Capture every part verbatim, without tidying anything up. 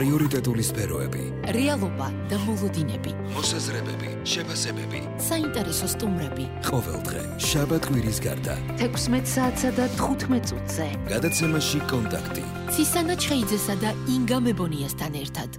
პრიორიტეტული სფეროები, რეალობა და მოლოდინები, მოსაზრებები, შეფასებები, საინტერესო სტუმრები. ყოველდღე, შაბათ-კვირის გარდა, თექვსმეტ საათსა და თხუთმეტ წუთზე. გადაცემაში კონტაქტი. ცისანა ჩხეიძესა და ინგა მებონიასთან ერთად.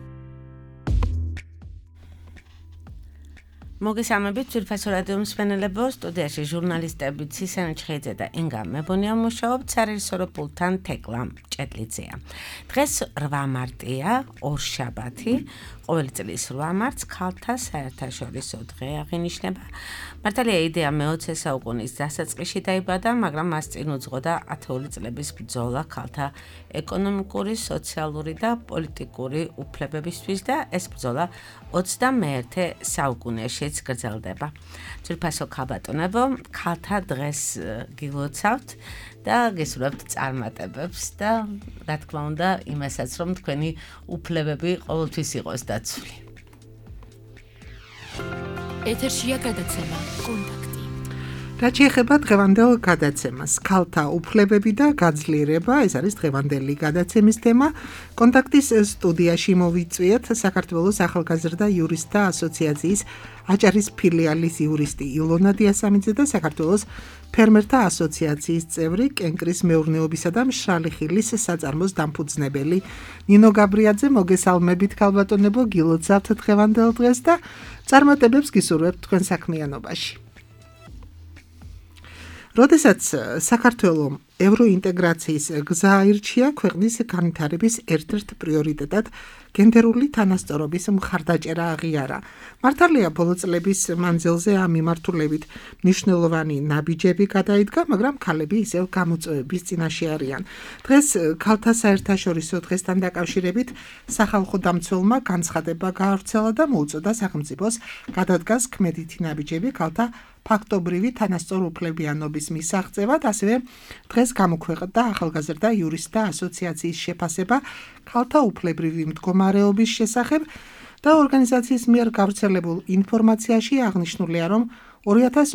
მოგესალმებით ძვირფასო რადიო მსმენელებო, სტუდიაში ჟურნალისტები ცისანა ჩხეიძე და ინგა მებონია მუშაობთ, სარეჟისორო პულტთან თეკლა ჭეტლიძეა. დღეს რვა მარტია, ორშაბათი, ყოველი წლის რვა მარტს ქალთა საერთაშორისო დღე აღინიშნება. მართალია იდეა მეოცე საუკუნის დასაწყისში დაიბადა, მაგრამ მას წინ უძღოდა ათეული წლების ბრძოლა ქალთა ეკონომიკური, სოციალური და პოლიტიკური უფლებებისთვის და ეს ბრძოლა ოცდამეერთე საუკუნეშიც გრძელდება. ძვირფასო ქალბატონებო, ქალთა დღეს გილოცავთ და გესურვებთ წარმატებებს და რა თქმა უნდა იმასაც, რომ თქვენი უფლებები ყოველთვის იყოს დაცული. ეთერშია გადაცემა კონტაქტი. რაც შეეხება დღევანდელ გადაცემას, ქალთა უფლებები და გაძლიერება, ეს არის დღევანდელი გადაცემის თემა. კონტაქტის სტუდიაში მოვიწვიეთ საქართველოს ახალგაზრდა იურისტთა ასოციაციის აჭარის ფილიალის იურისტი ილონა დიასამიძე და საქართველოს ფერმერთა ასოციაციის წევრი, კენკრის მეურნეობისა და მშრალი ხილის საწარმოს დამფუძნებელი ნინო გაბრიაძე. მოგესალმებით ქალბატონებო, გილოცავთ დღევანდელ დღეს და წარმატებებს გისურვებთ თქვენ საქმიანობაში. როდესაც საქართველოს ევროინტეგრაციის გზა აირჩია, ქვეყნის განვითარების ერთ-ერთ პრიორიტეტად გენდერული თანასწორობის მხარდაჭერა აღიარა. მართალია ბოლო წლების მანძილზე ამ მიმართულებით მნიშვნელოვანი ნაბიჯები გადაიდგა, მაგრამ ქალები ისევ გამოწვევების წინაშე არიან. დღეს ქალთა საერთაშორისო დღესთან დაკავშირებით სახალხო დამცველმა განცხადება გაავრცელა და მოუწოდა სახელმწიფოს გადადგას ქმედითი ნაბიჯები ქალთა ფაქტობრივი თანასწორ უფლებიანობის მისაღწევად, ასევე დღეს გამოქვეყნდა ახალგაზრდა იურისტთა ასოციაციის შეფასება ქალთა უფლებრივი მდგომარეობის შესახებ და ორგანიზაციის მიერ გავრცელებულ ინფორმაციაში აღნიშნულია, რომ ორი ათას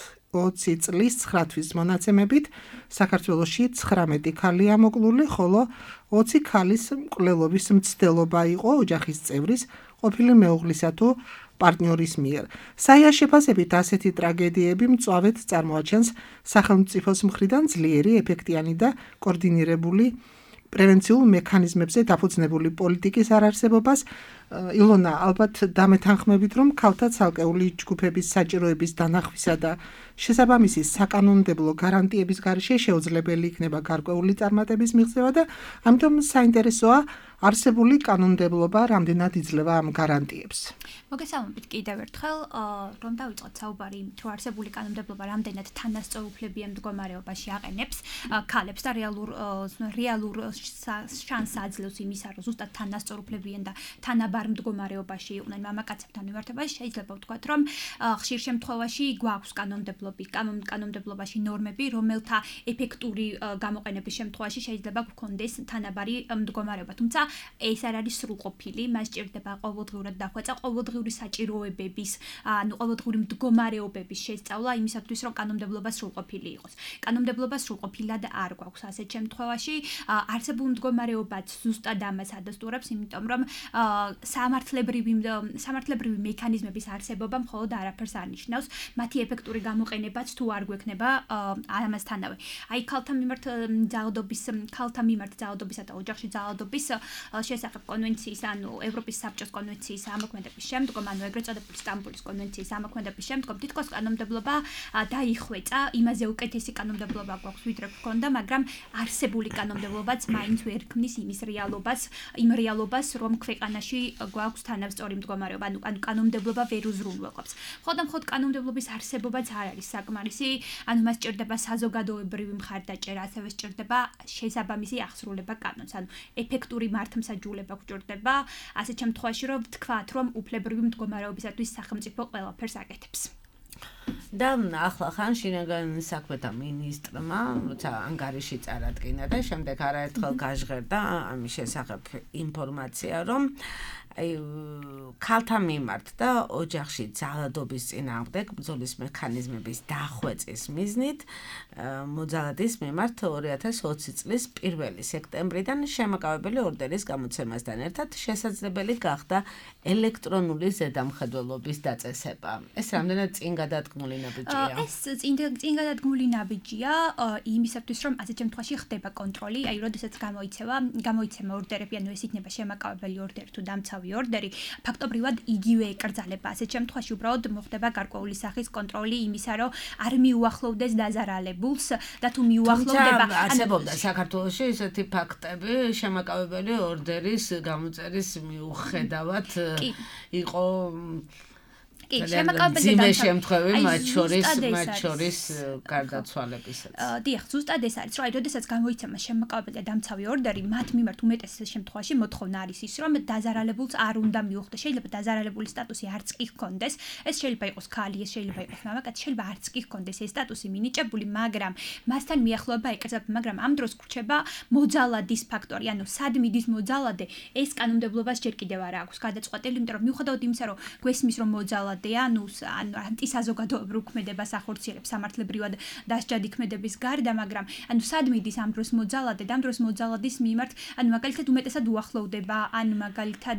ოცი წლის ცხრა თვის მონაცემებით საქართველოში ცხრამეტი ქალია მოკლული, ხოლო ოცი ქალის მკვლელობის მცდელობა იყო ოჯახის წევრის, ყოფილი მეუღლისა თუ პარტნიორის მიერ. საიას შეფასებით ასეთი ტრაგედიები მწვავედ წარმოაჩენს სახელმწიფოს მხრიდან ძლიერი, ეფექტიანი და კოორდინირებული პრევენციულ მექანიზმებზე დაფუძნებული პოლიტიკის არარსებობას. ილონა, ალბათ დამეთანხმებით, რომ ქალთა ცალკეული ჯგუფების საჭიროების დანახვისა და შესაბამისი საკანონმდებლო გარანტიების გარეშე შეუძლებელი იქნება გარკვეული წარმატების მიღწევა და ამიტომ საინტერესოა არსებული კანონმდებლობა რამდენად იძლევა ამ გარანტიებს. მოგესალმებით კიდევ ერთხელ, რომ დავიწყოთ საუბარი, თუ არსებული კანონმდებლობა რამდენად თანასწორ უფლებიან მდგომარეობაში აყენებს ქალებს და რეალურ რეალურ შანსს აძლევს იმისა, რომ ზუსტად თანასწორ უფლებიან და თანაბარ მდგომარეობაში იყვნენ მამაკაცებთან მიმართებაში. შეიძლება ვთქვათ, რომ ხშირ შემთხვევაში გვაქვს კანონმდებლობი, კანონმდებლობაში ნორმები, რომელთა ეფექტური გამოყენების შემთხვევაში შეიძლება გვქონდეს თანაბარი მდგომარეობა. თუმცა ეს არ არის სრულყოფილი, მას ჭირდება ყოველდღიურად დახვეწა ყოველდღიური საჭიროებების, ანუ ყოველდღიური მდგომარეობების შესწავლა იმისათვის, რომ კანონმდებლობა სრულყოფილი იყოს. კანონმდებლობა სრულყოფილად არ გვაქვს ასეთ შემთხვევაში, არსებულ მდგომარეობაც ზუსტად ამას ადასტურებს, იმიტომ რომ სამართლებრივი სამართლებრივი მექანიზმების არსებობა მხოლოდ არაფერს არ ნიშნავს, მათი ეფექტური გამოყენებაც თუ არ გვექნება ამასთანავე. აი ქალთა მიმართ ძალადობის, ქალთა მიმართ ძალადობისა და ოჯახში ძალადობის შესახებ კონვენციის, ანუ ევროპის საბჭოს კონვენციის ამოქმედების შემდგომ, ანუ ეგრეთ წოდებული სტამბოლის კონვენციის ამოქმედების შემდგომ თითქოს კანონმდებლობა დაიხვეწა, იმაზე უკეთესი კანონმდებლობა გვაქვს ვიდრე გვქონდა, მაგრამ არსებული კანონმდებლობაც მაინც ვერ ქმნის იმის რეალობას, იმ რეალობას, რომ ქვეყანაში გვაქვს თანასწორი მდგომარეობა, ანუ კანონმდებლობა ვერ უზრუნველყოფს. მხოლოდ მხოლოდ კანონმდებლობის არსებობაც არ არის საკმარისი, ანუ მას ჭირდება საზოგადოებრივი მხარდაჭერა, ასევე ჭირდება შესაბამისი აღსრულება კანონს, ანუ ეფექტური მართლმსაჯულება გვჭირდება, ასეთ შემთხვევაში რომ ვთქვათ, რომ უფლებრივი მდგომარეობისათვის სახელმწიფო ყველაფერს აკეთებს. და ახლა ხან შინაგან საქმეთა მინისტრმა როცა ანგარიში წარადგინა და შემდეგ არაერთხელ გაჟღერდა ამის შესახებ ინფორმაცია, რომ აი ქალთა მიმართ და ოჯახში ძალადობის წინააღმდეგ ბრძოლის მექანიზმების დახვეწის მიზნით მოძალადის მიმართ ორი ათას ოცი წლის პირველი სექტემბრიდან შემაკავებელი ორდერის გამოცემასთან ერთად შესაძლებელი გახდა ელექტრონული ზედამხედველობის დაწესება. ეს რამდენად წინ გადადგმული ნაბიჯია? ეს წინ გადადგმული ნაბიჯია იმისათვის, რომ ასეთ შემთხვევაში ხდება კონტროლი, აი როდესაც გამოიცემა, გამოიცემა ორდერები, ანუ ეს იქნება შემაკავებელი ორდერი თუ დამცავი ორდერი, ფაქტობრივად იგივე ეკრძალება. ასეთ შემთხვევაში უბრალოდ მოხდება გარკვეული სახის კონტროლი იმისა, რომ არ მიუახლოვდეს დაზარალებულს და თუ მიუახლოვდება, არსებობდა საქართველოში ესეთი ფაქტები, შემაკავებელი ორდერის გამოწერის მიუხედავად იყო კი, შემაკავებელი ძიმე შემთხვევები მათ შორის მათ შორის გარდაცვალებისაც. დიახ, ზუსტად ეს არის, რომ აი, როდესაც გამოიცემა შემაკავებელი და დამცავი ორდერი, მათ მიმართ უმეტეს შემთხვევაში მოთხოვნა არის ის, რომ დაზარალებულს არ უნდა მიუხვდეს. შეიძლება დაზარალებული სტატუსი არც კი ჰქონდეს, ეს შეიძლება იყოს ქალი, ეს შეიძლება იყოს მამაკაცი, შეიძლება არც კი ჰქონდეს ეს სტატუსი მინიჭებული, მაგრამ მასთან მიახლოება ეკრძალება, მაგრამ ამ დროს გრჩება მოძალადის ფაქტორი, ანუ სად მიდის მოძალადე, ეს კანონმდებლობას ჯერ კიდევ არ აქვს გადაწყვეტილი, იმიტომ რომ მიუხედავად იმისა, რომ გვესმის რომ მოძალადე ანუ ანტისაზოგადოებრივ ქმედებას ახორციელებს სამართლებრივად დასჯადი ქმედების გარდა, მაგრამ ანუ სად მიდის ამ დროს მოძალადე, ამ დროს მოძალადის მიმართ, ანუ მაგალითად უმეტესად უახლოვდება, ან მაგალითად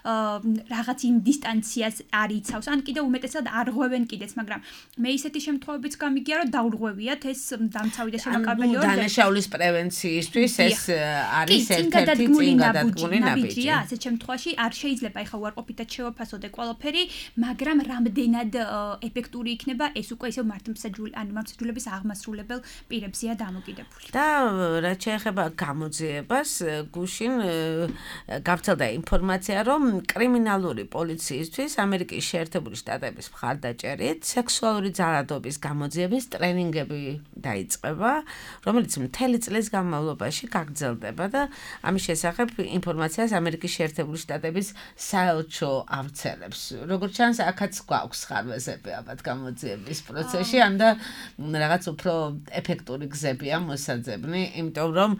რაღაც იმ დისტანციას არ იცავს, ან კიდევ უმეტესად არღვევენ კიდეც, მაგრამ მე ისეთი შემთხვევებიც გამიგია, რომ დაურღვევიათ ეს დამცავი და შემაკავებელი ორდერი. დანაშაულის პრევენციისთვის ეს არის ერთ-ერთი წინგადადგმული ნაბიჯი. ასეთ შემთხვევაში არ შეიძლება ეხლა უარყოფითად შევაფასოთ ყველაფერი, მაგრამ რამდენად ეფექტური იქნება ეს უკვე ისევ მართლმსაჯული ანუ მართლმსაჯულების აღმასრულებელ პირებზეა დამოკიდებული. და რაც შეეხება გამოძიებას, გუშინ გავრცელდა ინფორმაცია, რომ კრიმინალური პოლიციისთვის ამერიკის შეერთებული შტატების მხარდაჭერით სექსუალური ძალადობის გამოძიების ტრენინგები დაიწყება, რომელიც მთელი წლის განმავლობაში გაგრძელდება და ამის შესახებ ინფორმაციას ამერიკის შეერთებული შტატების საელჩო ავრცელებს. როგორც ჩანს, აქაც გვაქვს ხარვეზები ალბათ გამოძიების პროცესში, ან და რაღაც უფრო ეფექტური გზებია მოსაძებნი, იმიტომ რომ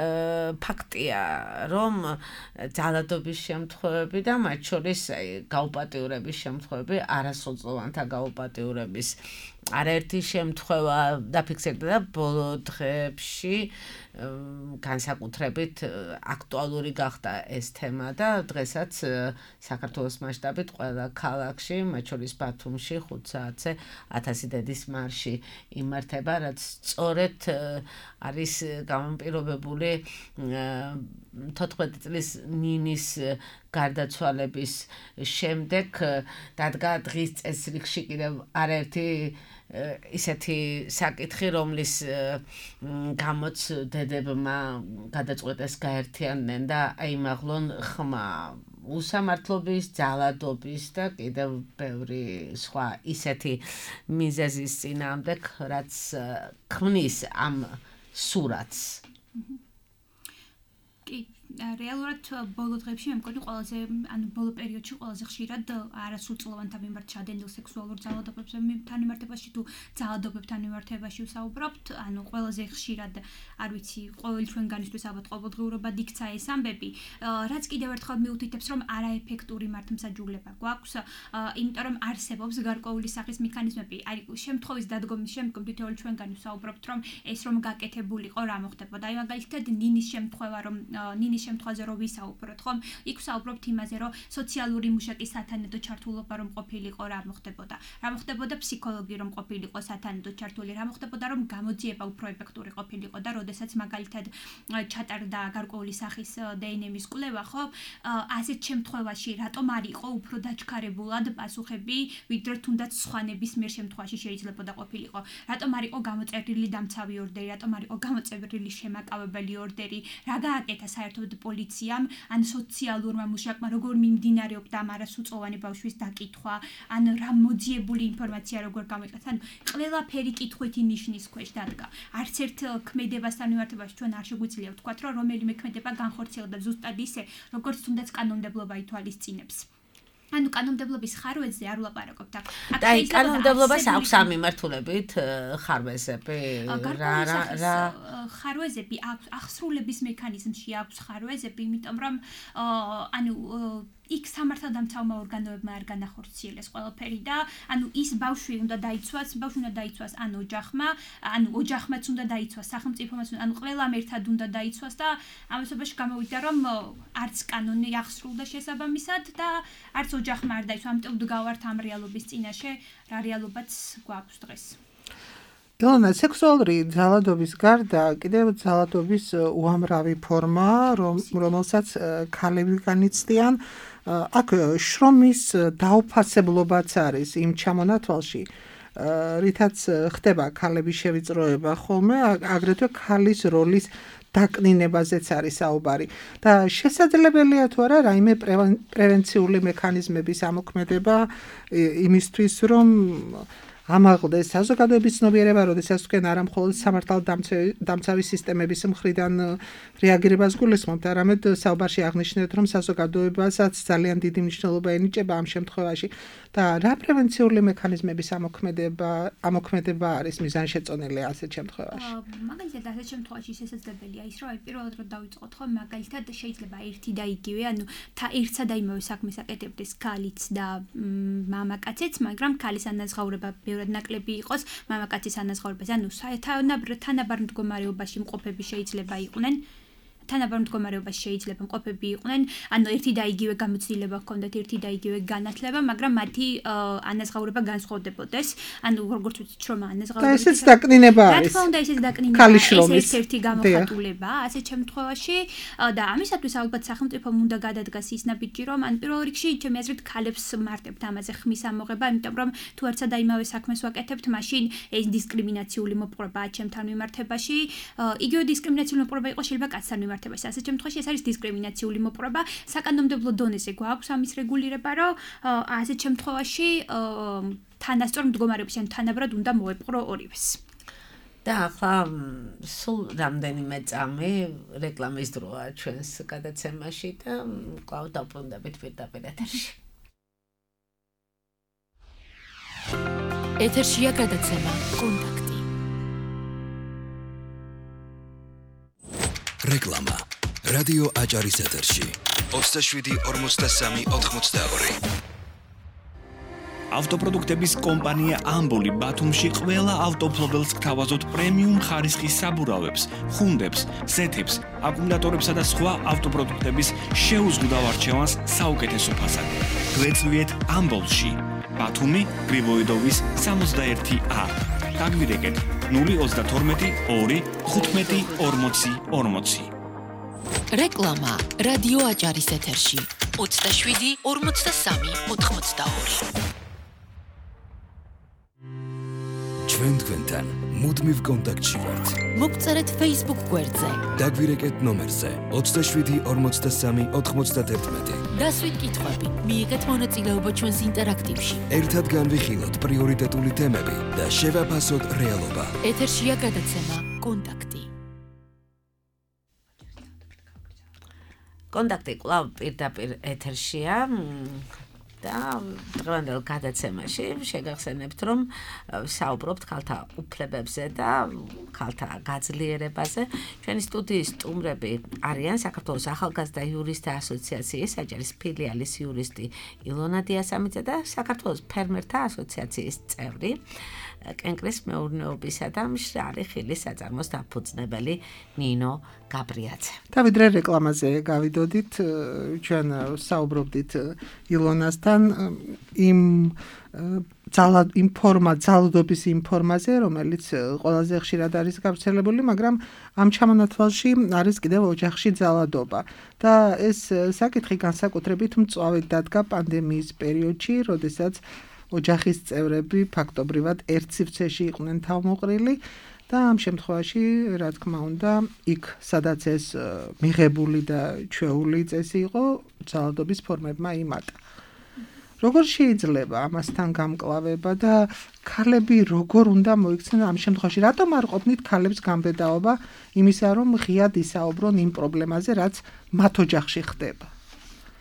ფაქტია, რომ ძალადობის შემთხვევები და მათ შორის გაუპატიურების შემთხვევები, არასოწლოვანთა გაუპატიურების არაერთი შემთხვევა დაფიქსირდა და ბოლო დღეებში განსაკუთრებით აქტუალური გახდა ეს თემა და დღესაც საქართველოს მასშტაბით ყველა ქალაქში, მათ შორის ბათუმში ხუთ საათზე ათასი დედის მარში იმართება, რაც სწორედ არის გამამპირობებული თოთხმეტი წლის ნინის გარდაცვალების შემდეგ დადგა დღის წესრიგში კიდევ არაერთი ისეთი საკითხი, რომლის გამოც დედებმა გადაწყვეტეს გაერთიანდნენ და აიმაღლონ ხმა უსამართლობის, ძალადობის და კიდევ ბევრი სხვა ისეთი მიზეზის წინააღმდეგ, რაც ქმნის ამ სურათს. კი, რეალურად ბოლო დღეებში მე მგონი ყველაზე, ანუ ბოლო პერიოდში ყველაზე ხშირად არასრულწლოვანთა მიმართ ჩადენილ სექსუალურ ძალადობებთან მიმართებაში თუ ძალადობებთან მიმართებაში ვსაუბრობთ, ანუ ყველაზე ხშირად, არ ვიცი, ყოველი ჩვენგანისთვის ალბათ ყოველდღიურობად იქცა ეს ამბები, რაც კიდევ ერთხელ მიუთითებს, რომ არაეფექტური მართლმსაჯულება გვაქვს, იმიტომ რომ არსებობს გარკვეული სახის მექანიზმები, აი შემთხვევის დადგომის შემდგომ თითოეული ჩვენგანი ვსაუბრობთ, რომ ეს რომ გაკეთებულიყო, რა მოხდებოდა. აი მაგალითად ნინის შემთხვევა, რომ ნინის შემთხვევაზე რო ვისაუბროთ, ხომ? იქ ვსაუბრობთ იმაზე, რომ სოციალური მუშაკის სათანადო ჩართულობა რომ ყოფილიყო, რა მოხდებოდა. რა მოხდებოდა ფსიქოლოგი რომ ყოფილიყო სათანადო ჩართული, რა მოხდებოდა რომ გამოძიება უფრო ეფექტური ყოფილიყო და როდესაც მაგალითად ჩატარდა გარკვეული სახის დე εν ემის კვლევა, ხო? ასეთ შემთხვევაში რატომ არ იყო უფრო დაჩქარებულად პასუხები, ვიდრე თუნდაც სხვანების მიერ შემთხვევაში შეიძლებოდა ყოფილიყო. რატომ არ იყო გამოწერილი დამცავი ორდერი, რატომ არ იყო გამოწერილი შემაკავებელი ორდერი, რა გააკეთა საერთოდ პოლიციამ, ან სოციალურმა მუშაკმა, როგორ მიმდინარეობდა ამ არასრულწლოვანი ბავშვის დაკითხვა, ან რა მოძიებული ინფორმაცია როგორ გამოიყენა. ანუ ყველაფერი კითხვითი ნიშნის ქვეშ დადგა. არც ერთ ქმედებასთან მიმართებაში ჩვენ არ შეგვიძლია ვთქვათ, რომ რომელიმე ქმედება განხორციელდა ზუსტად ისე, როგორც თუნდაც კანონმდებლობა ითვალისწინებს. ანუ კანონმდებლობის ხარვეზე არ ვლაპარაკობთ აქ. აქ და კანონმდებლობას აქვს ამ მიმართულებით ხარვეზები? რა რა რა ხარვეზები აქვს აღსრულების მექანიზმში აქვს ხარვეზები, იმიტომ რომ ანუ იქ სამართალდამცავმა ორგანოებმა არ განახორციელეს ყველაფერი და ანუ ის ბავშვი უნდა დაიცვას, ბავშვი უნდა დაიცვას ან ოჯახმა, ანუ ოჯახმაც უნდა დაიცვას, სახელმწიფომაც, ანუ ყველამ ერთად უნდა დაიცვას და ამასობაში გამოვიდა რომ არც კანონი აღსრულდა შესაბამისად და არც ოჯახმა არ დაიცვა, ამიტომ დგავართ ამ რეალობის წინაშე, რა რეალობაც გვაქვს დღეს. ელონა, სექსუალური ძალადობის გარდა კიდევ ძალადობის უამრავი ფორმა, რომელსაც ქალები განიცდიან, აქ შრომის დაუფასებლობაც არის იმ ჩამონათვალში, რითაც ხდება ქალების შევიწროება ხოლმე, აგრეთვე ქალის როლის დაკნინებაზეც არის საუბარი და შესაძლებელია თუ არა რაიმე პრევენციული მექანიზმების ამოქმედება იმისთვის, რომ ამაღლდეს საზოგადოების ცნობიერება, როდესაც თქვენ არა მხოლოდ სამართალდამცავი სისტემების მხრიდან რეაგირებას გულისხმობთ, არამედ საუბარში აღნიშნეთ, რომ საზოგადოებასაც ძალიან დიდი მნიშვნელობა ენიჭება ამ შემთხვევაში და რა პრევენციული მექანიზმების ამოქმედება ამოქმედება არის მიზანშეწონილი ასეთ შემთხვევაში? მაგალითად, ასეთ შემთხვევაში შესაძლებელია ის, რომ აი პირველად რომ დავიწყოთ, ხო, მაგალითად შეიძლება ერთი და იგივე, ანუ ერთსა და იმავე საქმეს აკეთებდეს ქალიც და მამაკაციც, მაგრამ ქალის ანაზღაურება ბევრად ნაკლები იყოს მამაკაცის ანაზღაურებაზე. ანუ თანაბარ მდგომარეობაში მყოფები შეიძლება იყვნენ. თანაბარ მდგომარეობაში შეიძლება მყოფები იყვნენ, ანუ ერთი და იგივე გამოცდილება ჰქონდათ, ერთი და იგივე განათლება, მაგრამ მათი ანაზღაურება განსხვავდებოდეს. ანუ როგორც ვიცით, შრომა ანაზღაურება. და ესეც დაკნინება არის. რა თქმა უნდა, ესეც დაკნინება არის. ეს ერთ-ერთი გამოხატულება ასეთ შემთხვევაში და ამისათვის ალბათ სახელმწიფომ უნდა გადადგას ის ნაბიჯი, რომ ან პირველ რიგში ჩემი აზრით ქალებს მარტებთ ამაზე ხმის ამოღება, იმიტომ რომ თუ ერთსა და იმავე საქმეს ვაკეთებთ, მაშინ ეს დისკრიმინაციული მოპყრობაა ჩემთან მიმართებაში. იგივე დისკრიმინაციული მოპყრობა იყო შეიძლება კაცთან მიმართებაში. ასეთ შემთხვევაში ეს არის დისკრიმინაციული მოპყრობა. საკანონმდებლო დონეზე გვაქვს ამის რეგულირება, რომ ასეთ შემთხვევაში თანასწორ მდგომარეობაში ან თანაბრად უნდა მოეპყრო ორივეს. და ახლა სულ რამდენიმე წამი რეკლამის დროა ჩვენს გადაცემაში და კვლავ დავბრუნდებით პირდაპირ ეთერში. ეთერშია გადაცემა კონტაქტი. რეკლამა რადიო აჭარის ეთერში ოცდაშვიდი ორმოცდასამი ოთხმოცდაორი. ავტოპროდუქტების კომპანია ამბული ბათუმში ყველა ავტოფლობელს გთავაზობთ პრემიუმ ხარისხის საბურავებს, ხუნდებს, ზეთებს, აკუმულატორებსა და სხვა ავტოპროდუქტების შეუზღუდავ არჩევანს საუკეთესო ფასად. გვეწვიეთ ამბოლში, ბათუმი, გრიბოიდოვის სამოცდაერთი ა. დაგვირეკეთ ნული ოცდათორმეტი ორი ხუთმეტი ორმოცი ორმოცი. რეკლამა რადიო აჭარის ეთერში ოცდაშვიდი ორმოცდასამი ოთხმოცდაორი. ჩვენ თქვენთან მუდმივ კონტაქტში ვართ. მოგწერეთ Facebook გვერდზე. დაგვირეკეთ ნომერზე ოცდაშვიდი ორმოცდასამი ოთხმოცდათერთმეტი. დასვით კითხვები, მიიღეთ მონაწილეობა ჩვენს ინტერაქტივში. ერთად განვიხილოთ პრიორიტეტული თემები და შევაფასოთ რეალობა. ეთერშია გადაცემა კონტაქტი. კონტაქტი კვლავ პირდაპირ ეთერშია და დღევანდელ გადაცემაში შეგახსენებთ, რომ საუბრობთ ქალთა უფლებებზე და ქალთა გაძლიერებაზე. ჩვენი სტუდიის სტუმრები არიან საქართველოს ახალგაზრდა იურისტთა ასოციაციის აჭარის ფილიალის იურისტი ილონა დიასამიძე და საქართველოს ფერმერთა ასოციაციის წევრი კენკრის მეურნეობისა და მშრალი ხილის საწარმოს დაფუძნებელი ნინო გაბრიაძე. და ვიდრე რეკლამაზე გავიდოდით, ჩვენ საუბრობდით ილონასთან იმ ძალად იმ ფორმა ძალადობის იმ ფორმაზე, რომელიც ყველაზე ხშირად არის გავრცელებული, მაგრამ ამ ჩამონათვალში არის კიდევ ოჯახში ძალადობა. და ეს საკითხი განსაკუთრებით მწვავედ დადგა პანდემიის პერიოდში, როდესაც ოჯახის წევრები ფაქტობრივად ერთ სივრცეში იყვნენ თავმოყრილი და ამ შემთხვევაში, რა თქმა უნდა, იქ სადაც ეს მიღებული და ჩვეული წესი იყო, ძალადობის ფორმებმა იმატა. როგორ შეიძლება ამასთან გამკლავება და ქალები როგორ უნდა მოიქცნენ ამ შემთხვევაში? რატომ არ ყოფნით ქალებს გამბედაობა იმისა, რომ ღიად ისაუბრონ იმ პრობლემაზე, რაც მათ ოჯახში ხდება?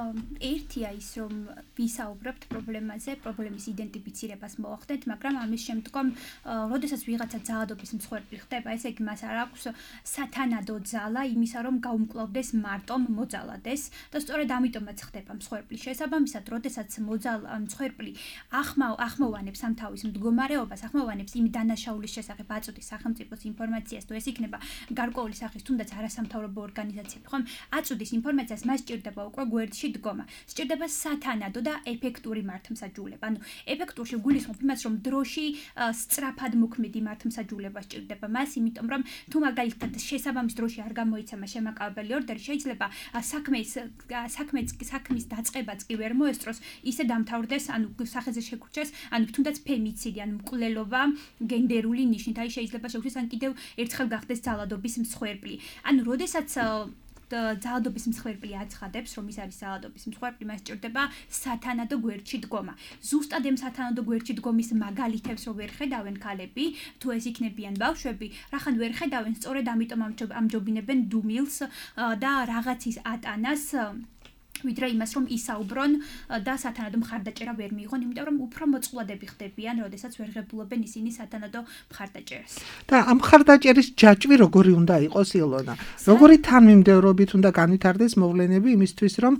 ერთია ის რომ ვისაუბრებთ პრობლემაზე, პრობლემის იდენტიფიცირებას მოახდენთ, მაგრამ ამის შემდგომ, როდესაც ვიღაცა ძალადობის მსხვერპლი ხდება, ესე იგი მას არ აქვს სათანადო ძალა იმისა, რომ გაუმკლავდეს მარტომ მოძალადეს და სწორედ ამიტომაც ხდება მსხვერპლი. შესაბამისად, როდესაც მოძალ მსხვერპლი ახმოვ ახმოვანებს ამ თავის მდგომარეობას, ახმოვანებს იმ დანაშაულის შესახებ აწვდის სახელმწიფოს ინფორმაციას, თუ ეს იქნება გარკვეული სახის თუნდაც არასამთავრობო ორგანიზაციები, ხომ? აწვდის ინფორმაციას, მას სჭირდება უკვე გვერდში დგომა. სჭირდება სათანადო და ეფექტური მართლმსაჯულება. ანუ ეფექტურში გულისხმობ იმას, რომ დროში სწრაფად მოქმედი მართლმსაჯულება სჭირდება მას, იმიტომ რომ თუ მაგალითად შესაბამის დროში არ გამოიცემა შემაკავებელი ორდერი, შეიძლება საქმის საქმის საქმის დაწყებაც კი ვერ მოესწროს, ისე დამთავრდეს, ანუ სახეზე შეკურჩეს, ანუ თუნდაც ფემიციდი, ანუ მკვლელობა გენდერული ნიშნით, აი შეიძლება შეგვიძლია ან კიდევ ერთხელ გახდეს ძალადობის მსხვერპლი. ანუ როდესაც ძალადობის მსხვერპლი აცხადებს, რომ ის არის ძალადობის მსხვერპლი, მას სჭირდება სათანადო გვერდში დგომა. ზუსტად ამ სათანადო გვერდში დგომის მაგალითებს რო ვერ ხედავენ ქალები, თუ ეს იქნებიან ბავშვები, რახან ვერ ხედავენ, სწორედ ამიტომ ამჯობინებენ დუმილს და რაღაცის ატანას ვიდრე იმას რომ ისაუბრონ და სათანადო მხარდაჭერა ვერ მიიღონ, იმიტომ რომ უფრო მოწყვლადები ხდებიან, როდესაც ვერ ღებულობენ ისინი სათანადო მხარდაჭერას. და ამ მხარდაჭერის ჯაჭვი როგორი უნდა იყოს, ილონა? როგორი თანმიმდევრობით უნდა განვითარდეს მოვლენები იმისთვის, რომ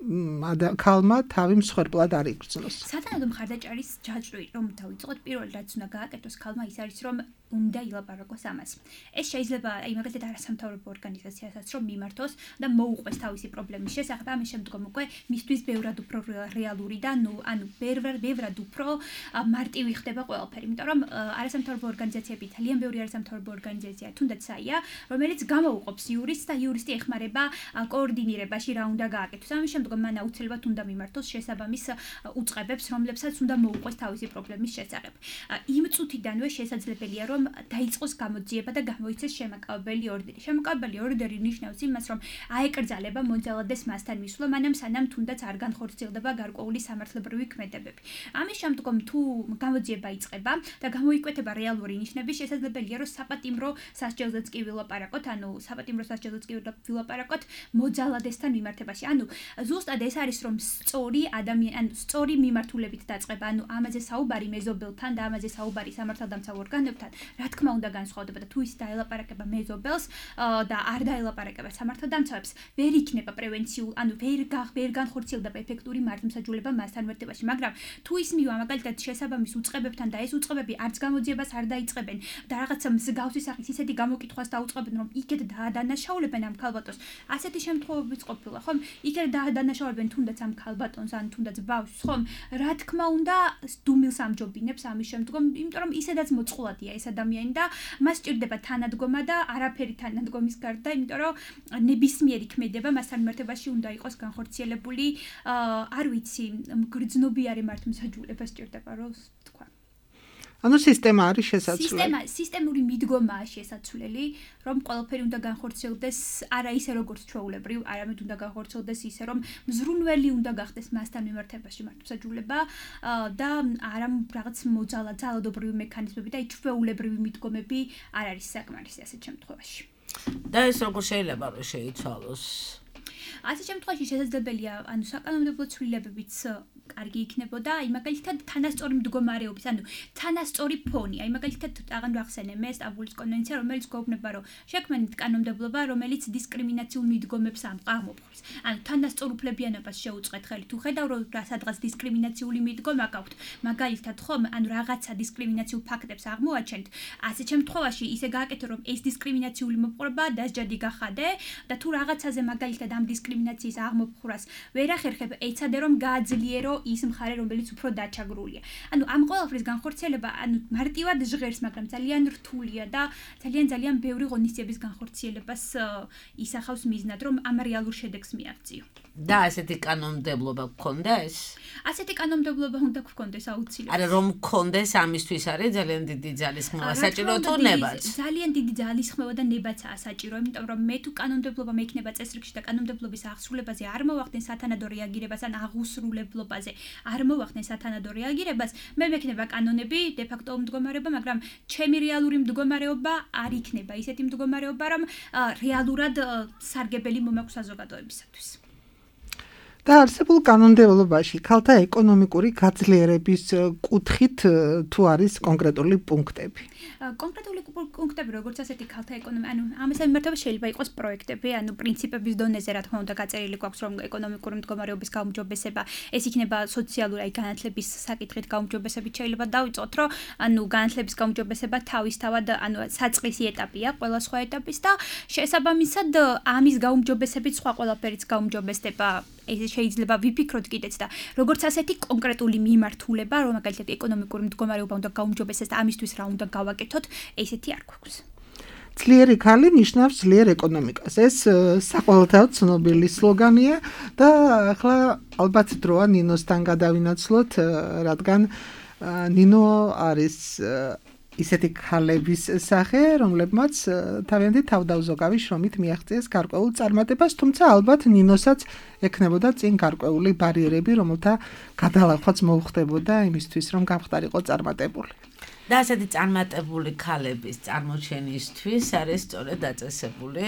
ქალმა თავი მსხვერპლად არ იგრძნოს? სათანადო მხარდაჭერის ჯაჭვი რომ დავიწყოთ, პირველ რაც უნდა გააკეთოს ქალმა ის არის, რომ უნდა ილაპარაკოს ამას. ეს შეიძლება აი მაგალითად არასამთავრობო ორგანიზაციასაც რომ მიმართოს და მოუყვეს თავისი პრობლემის შესახებ, ამის შემდგომ უკვე მისთვის ბევრად უფრო რეალური და ნუ ანუ ბევრად ბევრად უფრო მარტივი ხდება ყველაფერი, იმიტომ რომ არასამთავრობო ორგანიზაციები, ძალიან ბევრი არასამთავრობო ორგანიზაცია თუნდაც საია, რომელიც გამოუყოფს იურისტს და იურისტი ეხმარება კოორდინირებაში რა უნდა გააკეთოს. ამის შემდგომ მან აუცილებლად უნდა მიმართოს შესაბამის უწყებებს, რომლებსაც უნდა მოუყვეს თავისი პრობლემის შესახებ. იმ წუთიდანვე შესაძლებელია რომ დაიწყოს გამოძიება და გამოიცეს შემაკავებელი ორდერი. შემაკავებელი ორდერი ნიშნავს იმას, რომ აეკრძალება მოძალადეს მასთან მისვლა, მანამ სანამ თუნდაც არ განხორციელდება გარკვეული სამართლებრივი ქმედებები. ამის შემდგომ თუ გამოძიება იწყება და გამოიკვეთება რეალური ნიშნები, შესაძლებელია რომ საპატიმრო სასჯელზეც კი ვილაპარაკოთ, ანუ საპატიმრო სასჯელზეც კი ვილაპარაკოთ მოძალადესთან მიმართებაში. ანუ ზუსტად ეს არის რომ სწორი ადამიანი, ანუ სწორი მიმართულებით დაწყება, ანუ ამაზე საუბარი მეზობელთან და ამაზე საუბარი სამართალდამცავ ორგანოებთან, რა თქმა უნდა განსხვავდება და თუ ის დაელაპარაკება მეზობელს და არ დაელაპარაკება სამართალდამცავებს, ვერ იქნება პრევენციულ, ანუ ვერ ვერ განხორციელდება ეფექტური მართლმსაჯულება მასთან მიმართებაში, მაგრამ თუ ის მივა მაგალითად შესაბამის უწყებებთან და ეს უწყებები არც გამოძიებას არ დაიწყებენ და რაღაცა მსგავსი სახის ისეთი გამოკითხვას დაუწყებენ, რომ იქეთ დაადანაშაულებენ ამ ქალბატონს, ასეთი შემთხვევებიც ყოფილა, ხომ? იქეთ დაადანაშაულებენ თუნდაც ამ ქალბატონს ან თუნდაც ბავშვს, ხომ? რა თქმა უნდა, დუმილს ამჯობინებს ამის შემდგომ, იმიტომ რომ ისედაც მოწყვლადია ეს ადამიანი და მას სჭირდება თანადგომა და არაფერი თანადგომის გარდა, იმიტომ რომ ნებისმიერი ქმედება მასთან მიმართებაში უნდა იყოს განხორციელებული, არ ვიცი, გრძნობიარე მართლმსაჯულება სჭირდება, რომ თქვა. ანუ სისტემა არის შესაძლებელი. სისტემა, სისტემური მიდგომაა შესაძლებელი, რომ ყველაფერი უნდა განხორციელდეს არა ისე როგორც ჩვეულებრივ, არამედ უნდა განხორციელდეს ისე, რომ მზრუნველი უნდა გახდეს მასთან მიმართებაში მართლმსაჯულება და არა რაღაც მოძალა, ძალადობრივი მექანიზმები და ჩვეულებრივი მიდგომები არ არის საკმარისი ასეთ შემთხვევაში. და ეს როგორ შეიძლება რომ შეიცვალოს? ასეთ შემთხვევაში შესაძლებელია, ანუ საკანონმდებლო ცვლილებებიც კარგი იქნებოდა, აი მაგალითად თანასწორი მდგომარეობის, ანუ თანასწორი ფონი. აი მაგალითად აღარ ვახსენე მე სტამბულის კონვენცია, რომელიც გვეუბნება, რომ შექმნით კანონმდებლობა, რომელიც დისკრიმინაციულ მიდგომებს აღმოფხვრს. ანუ თანასწორ უფლებიანობას შეუწყეთ ხელი. თუ ხედავ, რომ სადღაც დისკრიმინაციული მიდგომა გაქვთ, მაგალითად ხომ, ანუ რაღაცა დისკრიმინაციულ ფაქტებს აღმოაჩენთ, ასეთ შემთხვევაში ისე გააკეთე, რომ ეს დისკრიმინაციული მოპყრობა დასჯადი გახადე და თუ რაღაცაზე მაგალითად ამ დისკრიმინაციის აღმოფხვრას ვერ ახერხებ, ეცადე რომ გააძლიერო ის მხარე, რომელიც უფრო დაჩაგრულია. ანუ ამ ყველაფრის განხორციელება, ანუ მარტივად ჟღერს, მაგრამ ძალიან რთულია და ძალიან ძალიან ბევრი ღონისძიების განხორციელებას ისახავს მიზნად, რომ ამ რეალურ შედეგს მიაღწიო. და ასეთი კანონმდებლობა გქონდეს? ასეთი კანონმდებლობა უნდა გქონდეს აუცილებლად. არა, რომ გქონდეს, ამისთვის არის ძალიან დიდი ძალისხმევა საჭირო თუ ნებაც? ძალიან დიდი ძალისხმევა და ნებაცაა საჭირო, იმიტომ რომ მე თუ კანონმდებლობა მექნება წესრიგში და კანონმდებლობის აღსრულებაზე არ მოვახდენ სათანადო რეაგირებას ან აღუსრულებლობაზე არ მოვახდენ სათანადო რეაგირებას, მე მექნება კანონები, de facto მდგომარეობა, მაგრამ ჩემი რეალური მდგომარეობა არ იქნება ისეთი მდგომარეობა, რომ რეალურად სარგებელი მომაქვს საზოგადოებისათვის. და არსებულ კანონმდებლობაში ქალთა ეკონომიკური გაძლიერების კუთხით თუ არის კონკრეტული პუნქტები. კონკრეტული პუნქტები, როგორც ასეთი ქალთა ეკონომიკა, ანუ ამასთან მიმართება შეიძლება იყოს პროექტები, ანუ პრინციპების დონეზე, რა თქმა უნდა, გაწერილი გვაქვს, რომ ეკონომიკური მდგომარეობის გაუმჯობესება, ეს იქნება სოციალური აი განათლების საკითხით გაუმჯობესებით შეიძლება დავიწყოთ, რომ ანუ განათლების გაუმჯობესება თავისთავად, ანუ საწყისი ეტაპია ყველა სხვა ეტაპის და შესაბამისად ამის გაუმჯობესებით სხვა ყველაფერიც გაუმჯობესდება. ეს შეიძლება ვიფიქროთ კიდეც და როგორც ასეთი კონკრეტული მიმართულება, რომ მაგალითად ეკონომიკური მდგომარეობა უნდა გაუმჯობესდეს და ამისთვის რა უნდა გავაკეთოთ, ესეთი არ გვაქვს. ძლიერი ქალი ნიშნავს ძლიერ ეკონომიკას. ეს საყოველთაოდ ცნობილი სლოგანია და ახლა ალბათ დროა ნინოსთან გადავინაცვლოთ, რადგან ნინო არის ისეთი ქალების სახე, რომლებმაც თავიანთი თავდავზოგავი შრომით მიაღწიეს გარკვეულ წარმატებას, თუმცა ალბათ ნინოსაც ექნებოდა წინ გარკვეული ბარიერები, რომელთა გადალახვაც მოუხდებოდა იმისთვის, რომ გამხდარიყო წარმატებული. და ასეთი წარმატებული ქალების წარმოჩენისთვის არის სწორედ დაწესებული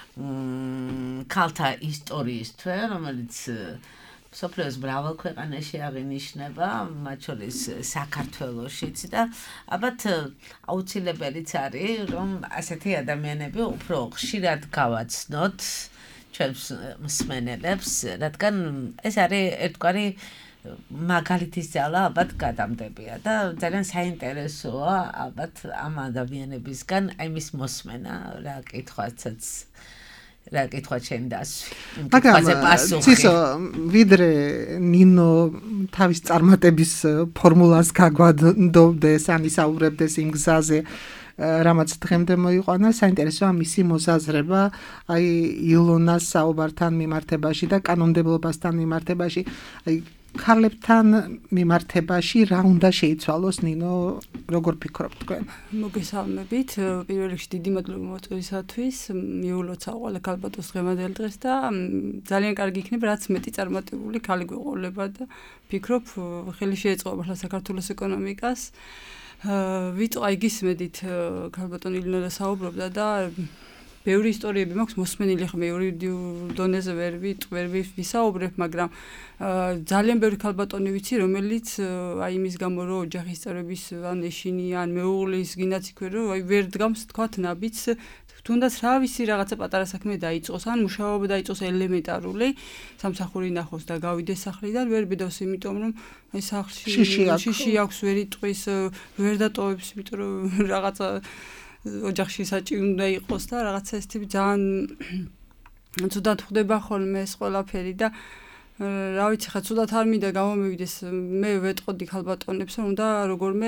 ქალთა ისტორიის თვე, რომელიც სოფლიოს მრავალ ქვეყანაში აღინიშნება, მათ შორის საქართველოშიც და ალბათ აუცილებელიც არის, რომ ასეთი ადამიანები უფრო ხშირად გავაცნოთ ჩვენს მსმენელებს, რადგან ეს არის ერთგვარი მაგალითის ძალა ალბათ გადამდებია და ძალიან საინტერესოა ალბათ ამ ადამიანებისგან აი მის მოსმენა რა კითხვაცაც რა კითხვა ჩემ დასვი. მაგრამ ცისო ვიდრე ნინო თავის წარმატების ფორმულას გაგვადობდეს, ამისაუბრებდეს იმ გზაზე, რამაც დღემდე მოიყვანა, საინტერესოა მისი მოსაზრება აი ილონას საუბართან მიმართებაში და კანონმდებლობასთან მიმართებაში. აი ქალებთან მიმართებაში რა უნდა შეიცვალოს, ნინო, როგორ ფიქრობთ თქვენ? მოგესალმებით, პირველ რიგში დიდი მადლობა მოწვევისათვის, მიულოცა ყველა ქალბატონს დღევანდელ დღეს და ძალიან კარგი იქნება, რაც მეტი წარმატებული ქალი გვეყოლება და ფიქრობ, ხელი შეეწყობა ახლა საქართველოს ეკონომიკას. ვიტყო აი გისმედით ქალბატონი ილონა საუბრობდა და ბევრი ისტორიები მაქვს მოსმენილი, ხომ იურიდიულ დონეზე ვერ ვერ ვისაუბრებ, მაგრამ ძალიან ბევრი ქალბატონი ვიცი, რომელიც აი იმის გამო რომ ოჯახის წევრების ან ეშინი ან მეუღლის გინაც იქვე რომ აი ვერ დგამს თქვათ ნაბიჯს, თუნდაც რა ვიცი რაღაცა პატარა საქმე დაიწყოს, ან მუშაობა დაიწყოს ელემენტარული, სამსახური ნახოს და გავიდეს სახლიდან, ვერ ბედავს, იმიტომ რომ აი სახლში შიში აქვს, ვერ იტყვის, ვერ დატოვებს, იმიტომ რომ რაღაცა ოჯახში საჭი უნდა იყოს და რაღაცა ესეთი ძალიან ცუდად ხდება ხოლმე ეს ყველაფერი და რა ვიცი ხა ცუდად არ მინდა გამომივიდეს, მე ვეტყოდი ქალბატონებს რომ უნდა როგორმე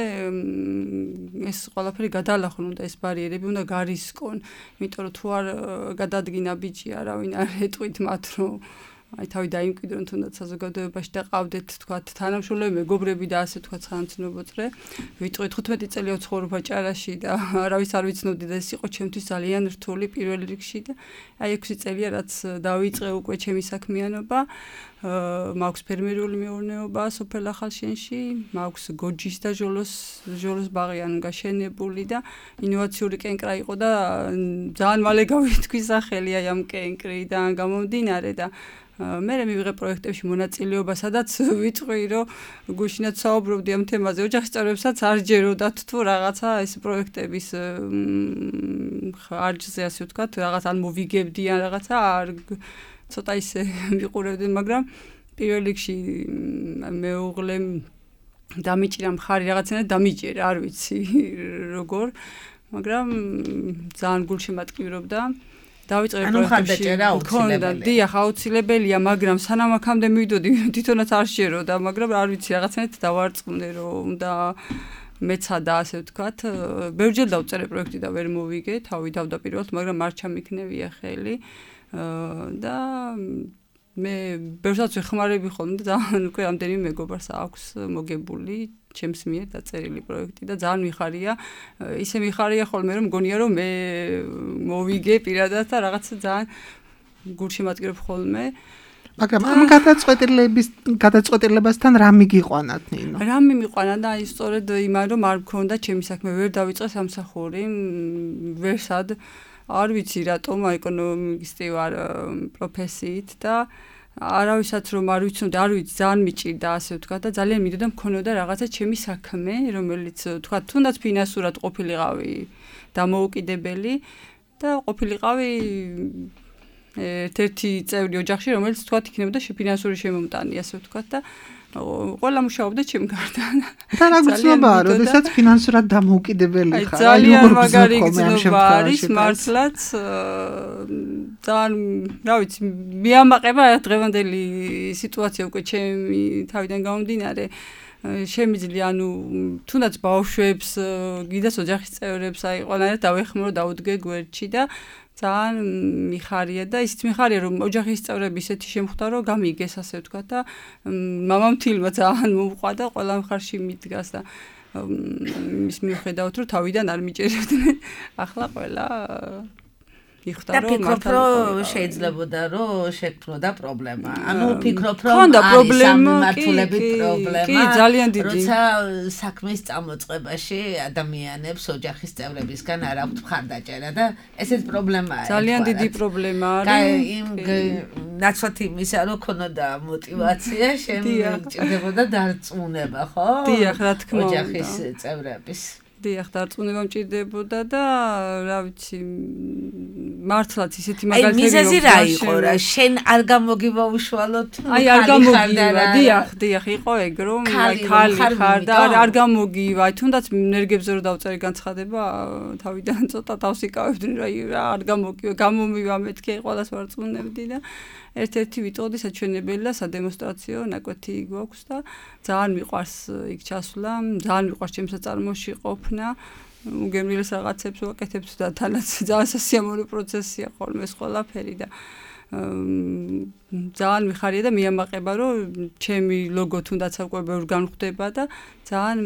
ეს ყველაფერი გადალახონ, უნდა ეს ბარიერები უნდა გარისკონ, იმიტომ რომ თუ არ გადადგინა ბიჭი არავინ არ ეტყვით მათ რომ აი თავი დაიმკვიდრონ თუნდაც საზოგადოებაში და ყავდეთ თქვათ თანამშრომლები, მეგობრები და ასე თქვათ ხანცნობო წრე. ვიტყვი თხუთმეტი წელია ვცხოვრობ აჭარაში და არავის არ ვიცნობდი და ეს იყო ჩემთვის ძალიან რთული პირველ რიგში და აი ექვსი წელია რაც დავიწყე უკვე ჩემი საქმიანობა. მაქვს ფერმერული მეურნეობა სოფელ ახალშენში, მაქვს გოჯის და ჟოლოს ჟოლოს ბაღი ანუ გაშენებული და ინოვაციური კენკრა იყო და ძალიან მალე გავითქვი სახელი აი ამ კენკრიდან გამომდინარე და მე მივიღე პროექტებში მონაწილეობა, სადაც ვიტყვი, რომ გუშინაც საუბრობდი ამ თემაზე, ოჯახის წევრებსაც არ ჯეროდათ თუ რაღაცა ეს პროექტების ხარჯზე ასე ვთქვათ, რაღაც ან მოვიგებდი ან რაღაცა არ ცოტა ისე მიყურებდი, მაგრამ პირველ რიგში მეუღლემ დამიჭირა მხარი რაღაცნაირად დამიჭირა, არ ვიცი როგორ, მაგრამ ძალიან გულშემატკივრობდა. დავიწყე პროექტებში მქონდა, დიახ, აუცილებელია, მაგრამ სანამ აქამდე მივიდოდი, თვითონაც არ შეეროდა, მაგრამ არ ვიცი, რაღაცნაირად დავარწმუნე, რომ და მეცადა ასე ვთქვათ. ბევრჯერ დავწერე პროექტი და ვერ მოვიგე, თავი დავდაპირველთ, მაგრამ არ ჩამიქნევია ხელი. და მე ბევრსაც ვეხმარები ხოლმე და უკვე ამდენი მეგობარს აქვს მოგებული ჩემს მიერ დაწერილი პროექტი და ძალიან მიხარია, ისე მიხარია ხოლმე რომ მგონია რომ მე მოვიგე პირადად და რაღაცა ძალიან გულშემატკივრებ ხოლმე. მაგრამ ამ გადაწყვეტილების გადაწყვეტილებასთან რა მიგიყვანათ, ნინო? რა მიმიყვანა და აი სწორედ იმან რომ არ მქონდა ჩემი საქმე, ვერ დავიწყე სამსახური, ვერსად არ ვიცი რატომ ეკონომისტი ვარ პროფესიით და არავისაც რომ არ ვიცნობდი, არ ვიცი, ძალიან მიჭირდა ასე ვთქვა და ძალიან მინდოდა მქონოდა რაღაცა ჩემი საქმე, რომელიც ვთქვა, თუნდაც ფინანსურად ყოფილიყავი დამოუკიდებელი და ყოფილიყავი ერთ-ერთი წევრი ოჯახში, რომელიც ვთქვა, იქნებოდა ფინანსური შემომტანი, ასე ვთქვა და ყველა მუშაობდა ჩემ გარდან. და რა გრძნობაა, როდესაც ფინანსურად დამოუკიდებელი ხარ? ძალიან მაგარი გრძნობა არის, მართლაც ძალიან, რა ვიცი, მიამაყება დღევანდელი სიტუაცია უკვე ჩემი თავიდან გამომდინარე. შემიძლია, ანუ თუნდაც ბავშვებს, გიდას ოჯახის წევრებს, აი ყველანაირად დავეხმარო, დაუდგე გვერდში და ძალიან მიხარია და ისიც მიხარია რომ ოჯახის წევრები ისეთი შემხვდა რომ გამიგეს ასე ვთქვა და მამამთილმა ძალიან მოუყვა და ყველა მხარში მიდგას და ის მიუხედავად რომ თავიდან არ მიჭერებდნენ ახლა ყველა იხდა რომ მართლა შეიძლებოდა რომ შექმნოდა პრობლემა. ანუ ფიქრობ რომ არის სამმართველობით პრობლემა. კი, ძალიან დიდი. როცა საქმის წამოწყებაში ადამიანებს ოჯახის წევრებისგან არ აქვთ მხარდაჭერა და ესეც პრობლემაა. ძალიან დიდი პრობლემა არის. კაი, იმ ნაცვლად იმისა რომ ქონოდა мотиваცია, შემჭირდებოდა დარწმუნება, ხო? დიახ, რა თქმა უნდა. ოჯახის წევრების დიახ, დარწმუნება მჭირდებოდა და რა ვიცი, მართლაც ისეთი მაგალითები აი მიზეზი რა იყო რა, შენ არ გამოგიბაუშვალოთ? აი არ გამოგივა, დიახ, დიახ, იყო ეგ რომ აი ხალი ხარ და არ გამოგივა, აი თუნდაც ნერგებზე რომ დავწერე განცხადება, თავიდან ცოტა თავს იკავებდი, აი რა არ გამოგივა, გამომივა მეთქე, ყველას ვარწმუნებდი და ერთ-ერთი ვიტყოდი საჩვენებელი და სადემონსტრაციო ნაკვეთი გვაქვს და ძალიან მიყვარს იქ ჩასვლა, ძალიან მიყვარს ჩემს საწარმოში ყოფნა, უგემრიელს რაღაცებს ვაკეთებ და თანაც ძალიან სასიამოვნო პროცესია ხოლმე ეს ყველაფერი და ძალიან მიხარია და მიამაყება რომ ჩემი ლოგო თუნდაც უკვე ბევრ განხვდება და ძალიან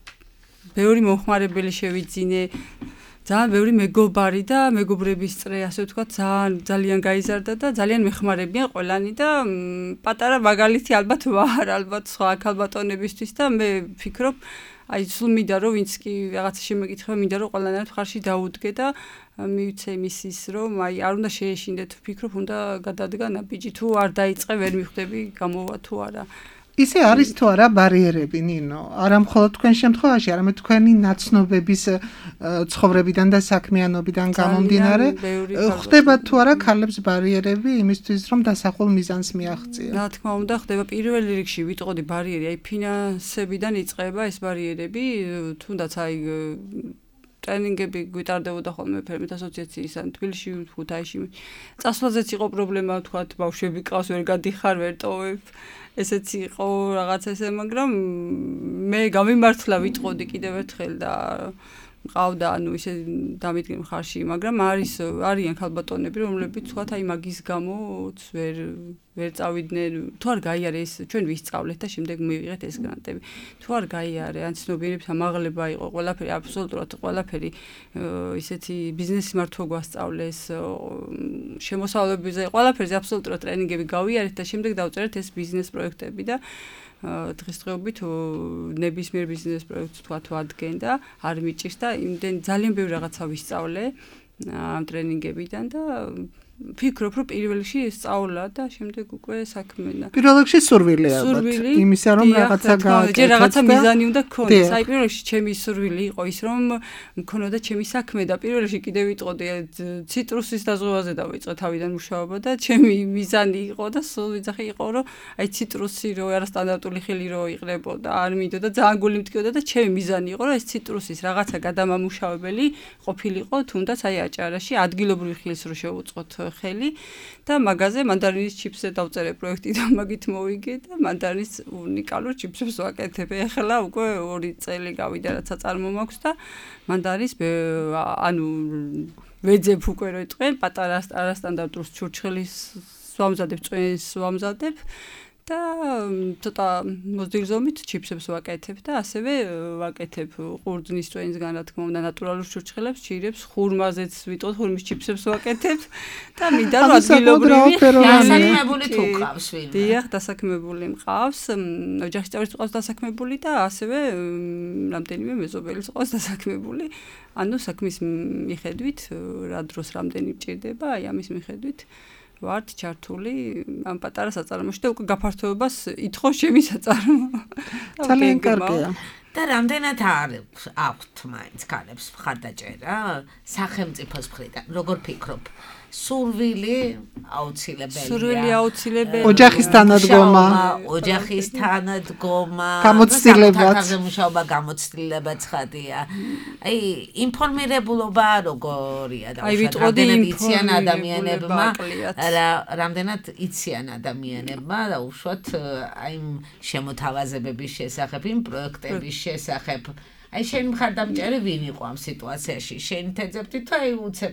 ბევრი მომხმარებელი შევიძინე ძალიან ბევრი მეგობარი და მეგობრების წრე ასე ვთქვა ძალიან ძალიან გაიზარდა და ძალიან მეხმარებიან ყველანი და პატარა მაგალითი ალბათ ვარ ალბათ სხვა ქალბატონებისთვის და მე ვფიქრობ აი სულ მინდა რომ ვინც კი რაღაცა შემეკითხება მინდა რომ ყველანაირად ხარში დაუდგე და მივიცე იმისის რომ აი არ უნდა შეეშინდეთ ვფიქრობ უნდა გადადგა ნაბიჯი თუ არ დაიწყე ვერ მიხვდები გამოვა თუ არა ისე არის თუ არა ბარიერები ნინო არა მხოლოდ თქვენ შემთხვევაში არამედ თქვენი ნაცნობების ცხოვრებიდან და საქმიანობიდან გამომდინარე ხდება თუ არა ქალებს ბარიერები იმისთვის რომ დასახულ მიზანს მიაღწიონ რა თქმა უნდა ხდება პირველ რიგში ვიტყოდი ბარიერი აი ფინანსებიდან იწყება ეს ბარიერები თუნდაც აი ტრენინგები გვიტარდებოდა ხოლმე ფერმერთა ასოციაციის ან თბილისში ქუთაისში წასვლაზეც იყო პრობლემა ვთქვათ ბავშვები ყავს ვერ გადიხარ ვერ ტოვებ ესეც იყო რაღაცა ესე მაგრამ მე გამიმართლა ვიტყოდი კიდევ ერთხელ და მყავდა ანუ ისე დამიდგე მხარში მაგრამ არის არიან ქალბატონები რომლებიც თქვათ აი მაგის გამოც ვერ ვერ წავიდნენ თუ არ გაიარე ეს ჩვენ ვისწავლეთ და შემდეგ მივიღეთ ეს გრანტები თუ არ გაიარე ან ცნობიერების ამაღლება იყო ყველაფერი აბსოლუტურად ყველაფერი ისეთი ბიზნესის მართვა გვასწავლეს შემოსავლებზე ყველაფერზე აბსოლუტურად ტრენინგები გავიარეთ და შემდეგ დავწერეთ ეს ბიზნეს პროექტები და დღესდღეობით ნებისმიერ ბიზნეს პროექტს თქვა თუ ადგენ და არ მიჭირს და იმდენ ძალიან ბევრი რაღაცა ვისწავლე ამ ტრენინგებიდან და ვფიქრობ რომ პირველ რიგში სწავლა და შემდეგ უკვე საქმენა. პირველ რიგში სურვილი ალბათ. იმისა რომ რაღაცა გააკეთო. ჯერ რაღაცა მიზანი უნდა გქონდეს. აი პირველ რიგში ჩემი სურვილი იყო ის რომ მქონოდა ჩემი საქმე და პირველ რიგში კიდევ ვიტყოდი ციტრუსის დაზღვევაზე დავიწყე თავიდან მუშაობა და ჩემი მიზანი იყო და სულ ვიძახი იყო რომ აი ციტრუსი რო არასტანდარტული ხილი რო იყრებოდა არ მინდოდა ძალიან გული მткиოდა და ჩემი მიზანი იყო რომ ეს ციტრუსის რაღაცა გადამამუშავებელი ყოფილიყო თუნდაც აი აჭარაში ადგილობრივი ხილის რო შევუწყოთ ხელი და მაგაზე მანდარინის ჩიპსზე დავწერე პროექტი და მაგით მოვიგე და მანდარინის უნიკალურ ჩიპსებს ვაკეთებ. ეხლა უკვე ორი წელი გავიდა რაც საწარმო მაქვს და მანდარინის ანუ ვეძებ უკვე რო იტყვენ პატარა არასტანდარტულ ჩურჩხელის ვამზადებ წვენს ვამზადებ და ცოტა მოზრდილ ზომით ჩიპსებს ვაკეთებ და ასევე ვაკეთებ ყურძნის წვენისგან რა თქმა უნდა ნატურალურ ჩურჩხელებს, ჩირებს, ხურმაზეც ვიტყოდ ხურმის ჩიპსებს ვაკეთებ და მინდა რომ ადგილობრივი დასაქმებული თუ ყავს ვინმე. დიახ, დასაქმებული მყავს, ოჯახის წევრიც ყავს დასაქმებული და ასევე რამდენიმე მეზობელიც ყავს დასაქმებული. ანუ საქმის მიხედვით, რა დროს რამდენი მჭირდება, აი ამის მიხედვით ვართ ჩართული ამ პატარა საწარმოში და უკვე გაფართოებას ითხოვს ჩემი საწარმო. ძალიან კარგია. და რამდენად აქვთ მაინც ქალებს მხარდაჭერა სახელმწიფოს მხრიდან, როგორ ფიქრობ? სურვილი აუცილებელია. სურვილი აუცილებელია. ოჯახის თანადგომა, ოჯახის თანადგომა, გამოცდილებაც. საკუთარ მუშაობა გამოცდილება ცხადია. აი, ინფორმირებულობა როგორია და რამდენად იციან ადამიანებმა, რამდენად იციან ადამიანებმა და უშუალოდ აი შემოთავაზებების შესახებ, იმ პროექტების შესახებ. აი შენ მხარდამჭერი ვინ იყო ამ სიტუაციაში? შენ თეძებდი თუ აი უცებ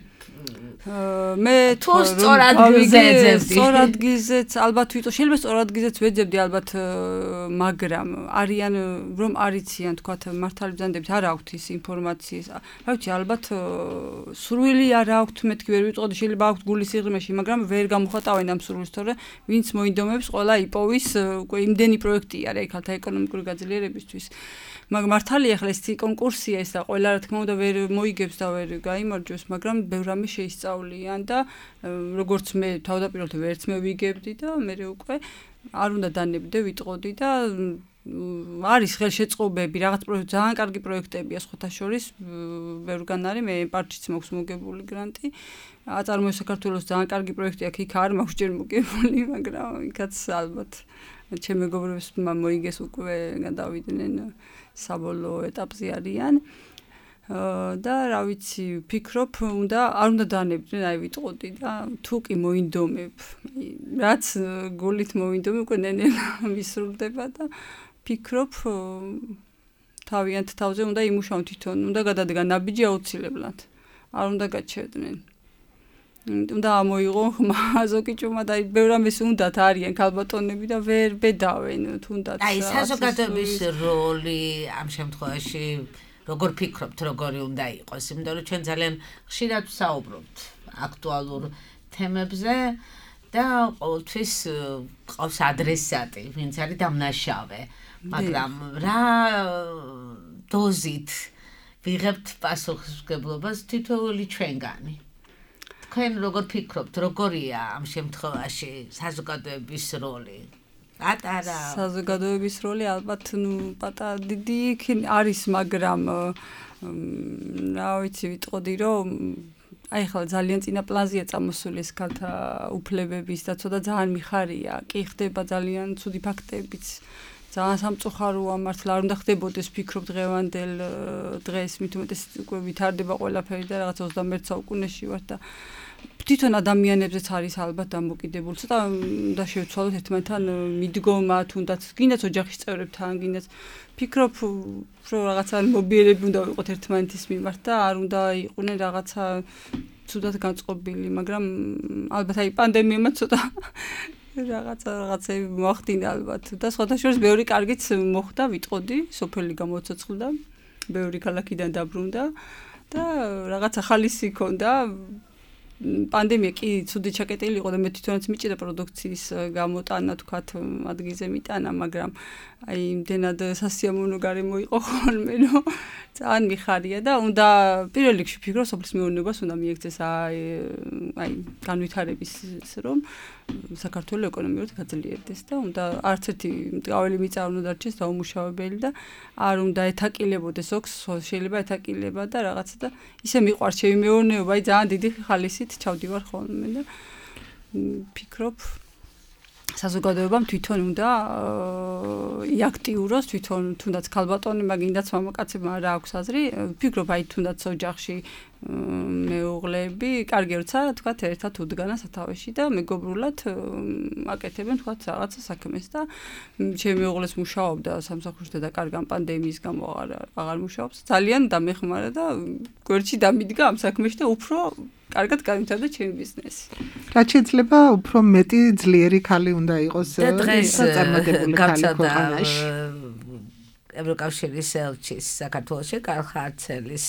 მე თუ სწორად გიზეძებდი. სწორად გიზეც ალბათ ვიტყვი, შეიძლება სწორად გიზეც ვეძებდი ალბათ, მაგრამ არიან რომ არიციან თქვათ მართალი ბრძანდებით არ აქვთ ის ინფორმაციის. რა ვიცი, ალბათ სურვილი არ აქვთ, მეთქი ვერ ვიტყოდი, შეიძლება აქვთ გულის სიღრმეში, მაგრამ ვერ გამოხატავენ ამ სურვილს, თორე ვინც მოინდომებს ყველა იპოვის უკვე იმდენი პროექტია რა იქ ალთა ეკონომიკური გაძლიერებისთვის. მაგრამ მართალია ახლა ეს კონკურსია ეს და ყველა რა თქმა უნდა ვერ მოიგებს და ვერ გაიმარჯვებს, მაგრამ ბევრ რამე შეისწავლიან და როგორც მე თავდაპირველად ვერც მე ვიგებდი და მე უკვე არ უნდა დანებდე ვიტყოდი და არის ხელშეწყობები, რაღაც პროექტი, ძალიან კარგი პროექტებია სხვათა შორის, ბევრგან არის, მე პარტშიც მაქვს მოგებული გრანტი. აწარმოებს საქართველოს ძალიან კარგი პროექტი აქ იქ არ მაქვს ჯერ მოგებული, მაგრამ იქაც ალბათ ჩემ მეგობრებს მოიგეს უკვე გადავიდნენ საბოლოო ეტაპზე არიან. და რა ვიცი, ვფიქრობ, უნდა არ უნდა დანებდნენ, აი ვიტყოდი და თუ კი მოინდომებ, რაც გულით მოინდომებ, უკვე ნენელა მისრულდება და ვფიქრობ, თავიანთ თავზე უნდა იმუშაონ თვითონ, უნდა გადადგან ნაბიჯი აუცილებლად. არ უნდა გაჩერდნენ. უნდა ამოიღონ ხმა ზოგი ჭუმა და ბევრ რამეს უნდათ არიან ქალბატონები და ვერ ბედავენ თუნდაც. აი საზოგადოების როლი ამ შემთხვევაში როგორ ფიქრობთ, როგორი უნდა იყოს? იმიტომ რომ ჩვენ ძალიან ხშირად ვსაუბრობთ აქტუალურ თემებზე და ყოველთვის ყავს ადრესატი, ვინც არის დამნაშავე, მაგრამ რა დოზით ვიღებთ პასუხისმგებლობას თითოეული ჩვენგანი? თქვენ როგორ ფიქრობთ, როგორია ამ შემთხვევაში საზოგადოების როლი? პატარა საზოგადოების როლი ალბათ ნუ პატარა დიდი არის, მაგრამ რა ვიცი, ვიტყოდი რომ აი ხლა ძალიან წინა პლანზეა წამოსული ეს ქალთა უფლებების და ცოტა ძალიან მიხარია, კი ხდება ძალიან ცუდი ფაქტებიც. ძალიან სამწუხაროა მართლა არ უნდა ხდებოდეს, ვფიქრობ დღევანდელ დღეს, მით უმეტეს უკვე ვითარდება ყველაფერი და რაღაც ოცდამეერთე საუკუნეში ვართ და თვითონ ადამიანებზეც არის ალბათ დამოკიდებული. ცოტა უნდა შევცვალოთ ერთმანეთთან მიდგომა, თუნდაც გინდაც ოჯახის წევრებთან, გინდაც ვფიქრობ, რომ რაღაცა მობიერები უნდა ვიყოთ ერთმანეთის მიმართ და არ უნდა იყვნენ რაღაცა ცუდად განწყობილი, მაგრამ ალბათ აი პანდემიამ ცოტა რაღაცა რაღაცები მოახდინა ალბათ და სხვათა შორის ბევრი კარგიც მოხდა, ვიტყოდი, სოფელი გამოცოცხლდა, ბევრი ქალაქიდან დაბრუნდა და რაღაცა ხალისი ჰქონდა. პანდემია კი ცუდი ჩაკეტილი იყო და მე თვითონაც მიჭირდა პროდუქციის გამოტანა, თქვათ, ადგილზე მიტანა, მაგრამ აი იმდენად სასიამოვნო გარემო იყო ხოლმე, რომ ძალიან მიხარია და უნდა პირველ რიგში ვფიქრობ, სოფლის მეურნეობას უნდა მიექცეს აი აი განვითარების რომ საქართველოს ეკონომიკურად გაძლიერდეს და უნდა არც ერთი მტყაველი მიწა არ უნდა დარჩეს დაუმუშავებელი და არ უნდა ეთაკილებოდეს ოქს, შეიძლება ეთაკილება და რაღაცა და ისე მიყვარს ჩემი მეურნეობა, აი ძალიან დიდი ხალისით ჩავდივარ ხოლმე და ვფიქრობ საზოგადოებამ თვითონ უნდა იაქტიუროს, თვითონ თუნდაც ქალბატონებმა, გინდაც მამაკაცებმა რა აქვს აზრი, ვფიქრობ აი თუნდაც ოჯახში მეუღლეები, კარგი როცა თქვათ ერთად უდგანა სათავეში და მეგობრულად აკეთებენ თქვათ რაღაცა საქმეს და ჩემი მეუღლეს მუშაობდა სამსახურში და კარგან პანდემიის გამო აღარ აღარ მუშაობს. ძალიან დამეხმარა და გვერდში დამიდგა ამ საქმეში და უფრო კარგად განვითარდა ჩემი ბიზნესი. რაც შეიძლება უფრო მეტი ძლიერი ქალი უნდა იყოს წარმოებული ქალი ქვეყანაში. ევროკავშირის ელჩის საქართველოში კალხარცელის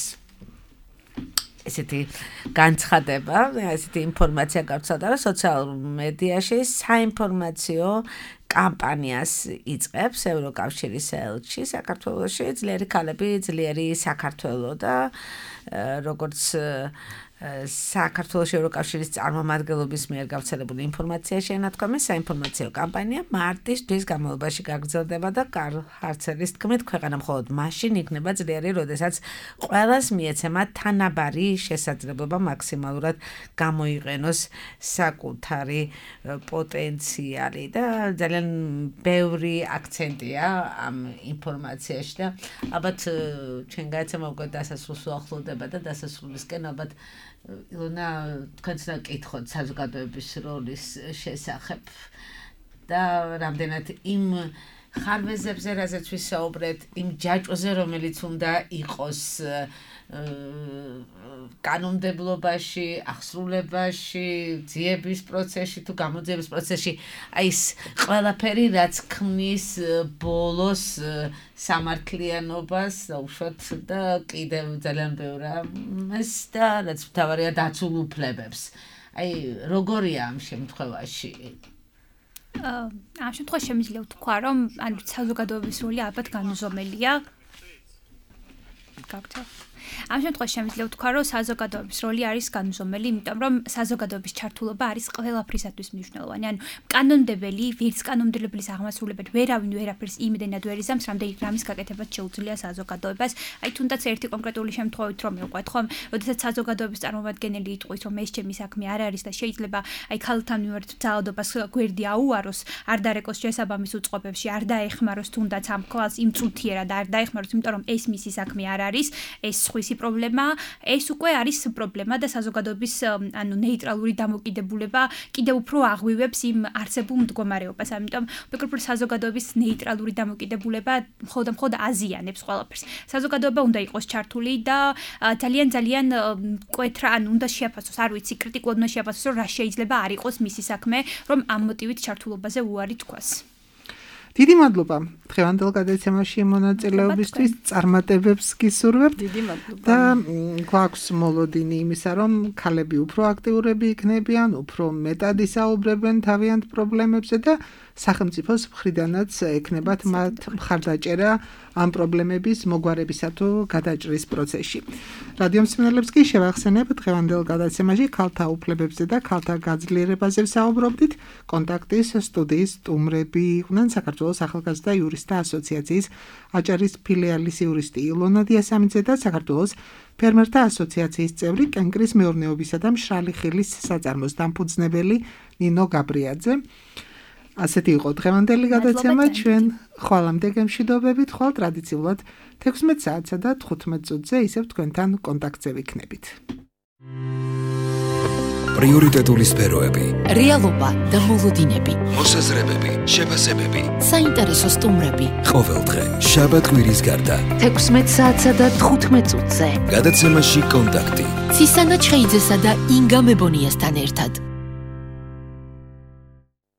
ესეთი განცხადება, ესეთი ინფორმაცია გავრცელდა, რომ სოციალურ მედიაში საინფორმაციო კამპანიას იწყებს ევროკავშირის ელჩი საქართველოში, ძლიერი ქალები, ძლიერი საქართველო და როგორც საქართველოს ევროკავშირის წარმომადგენლობის მიერ გავრცელებული ინფორმაცია შენათქვამი საინფორმაციო კამპანია მარტის თვის განმავლობაში გაგრძელდება და კარლ ჰარცელის თქმით ქვეყანა მხოლოდ მაშინ იქნება ძლიერი, როდესაც ყველას მიეცემა თანაბარი შესაძლებლობა მაქსიმალურად გამოიყენოს საკუთარი პოტენციალი და ძალიან ბევრი აქცენტია ამ ინფორმაციაში და ალბათ ჩვენ გაიცემა უკვე დასასრულს უახლოვდება და დასასრულისკენ ალბათ ილონა თქვენც დაკითხოთ საზოგადოების როლის შესახებ და რამდენად იმ ხარვეზებზე, რაზეც ვისაუბრეთ, იმ ჯაჭვზე, რომელიც უნდა იყოს კანონმდებლობაში, ახსრულებაში, ძიების პროცესში თუ გამოძიების პროცესში, აი ეს ყველაფერი, რაც ქმნის ბოლოს სამართლიანობას, უშუალოდ და კიდევ ძალიან ბევრ ამას და რაც მთავარია დაცულ უფლებებს. აი როგორია ამ შემთხვევაში? ამ შემთხვევაში შემიძლია ვთქვა, რომ ან საზოგადოების როლი ალბათ განუზომელია. გაგცე ამ შემთხვევაში შემიძლია ვთქვა, რომ საზოგადოების როლი არის განუზომელი, იმიტომ რომ საზოგადოების ჩართულობა არის ყველაფრისათვის მნიშვნელოვანი. ანუ კანონმდებელი, ვერც კანონმდებლის აღმასრულებად ვერავინ ვერაფერს იმდენად ვერ იზამს, რამდენად რამის გაკეთებაც შეუძლია საზოგადოებას. აი თუნდაც ერთი კონკრეტული შემთხვევით რომ მივყვეთ, ხომ, როდესაც საზოგადოების წარმომადგენელი იტყვის, რომ ეს ჩემი საქმე არ არის და შეიძლება აი ქალთან მიმართ ძალადობას გვერდი აუაროს, არ დარეკოს შესაბამის უწყობებში, არ დაეხმაროს თუნდაც ამ ქალს იმ წუთიერად არ დაეხმაროს, იმიტომ რომ ეს მისი საქმე არ არის, ეს სხვისი პრობლემა, ეს უკვე არის პრობლემა და საზოგადოების ანუ ნეიტრალური დამოკიდებულება კიდევ უფრო აღვივებს იმ არსებულ მდგომარეობას. ამიტომ ვფიქრობ, რომ საზოგადოების ნეიტრალური დამოკიდებულება მხოლოდ და მხოლოდ აზიანებს ყველაფერს. საზოგადოება უნდა იყოს ჩართული და ძალიან ძალიან მკვეთრად ანუ უნდა შეაფასოს, არ ვიცი, კრიტიკულად უნდა შეაფასოს, რომ რა შეიძლება არ იყოს მისი საქმე, რომ ამ მოტივით ჩართულობაზე უარი თქვას. დიდი მადლობა დღევანდელ გადაცემაში მონაწილეობისთვის, წარმატებებს გისურვებთ. დიდი მადლობა. და გვაქვს მოლოდინი იმისა, რომ ქალები უფრო აქტიურები იქნებიან, უფრო მეტად ისაუბრებენ თავიანთ პრობლემებზე და სახელმწიფოს მხრიდანაც ექნებათ მათ მხარდაჭერა ამ პრობლემების მოგვარებისა თუ გადაჭრის პროცესში. რადიო მსმენელებს კი შევახსენებ დღევანდელ გადაცემაში ქალთა უფლებებზე და ქალთა გაძლიერებაზე ვსაუბრობდით. კონტაქტის სტუდიის სტუმრები იყვნენ საქართველოს ახალგაზრდა იურისტთა ასოციაციის აჭარის ფილიალის იურისტი ილონა დიასამიძე და საქართველოს ფერმერთა ასოციაციის წევრი კენკრის მეურნეობისა და მშრალი ხილის საწარმოს დამფუძნებელი ნინო გაბრიაძე. ასეთი იყო დღევანდელი გადაცემა, ჩვენ ხვალამდე გემშვიდობებით, ხვალ ტრადიციულად თექვსმეტ საათსა და თხუთმეტ წუთზე ისევ თქვენთან კონტაქტზე ვიქნებით. პრიორიტეტული სფეროები, რეალობა და მოლოდინები, მოსაზრებები, შეფასებები, საინტერესო სტუმრები. ყოველდღე შაბათ-კვირის გარდა თექვსმეტ საათსა და თხუთმეტ წუთზე. გადაცემაში კონტაქტი. ცისანა ჩხეიძესა და ინგა მებონიასთან ერთად.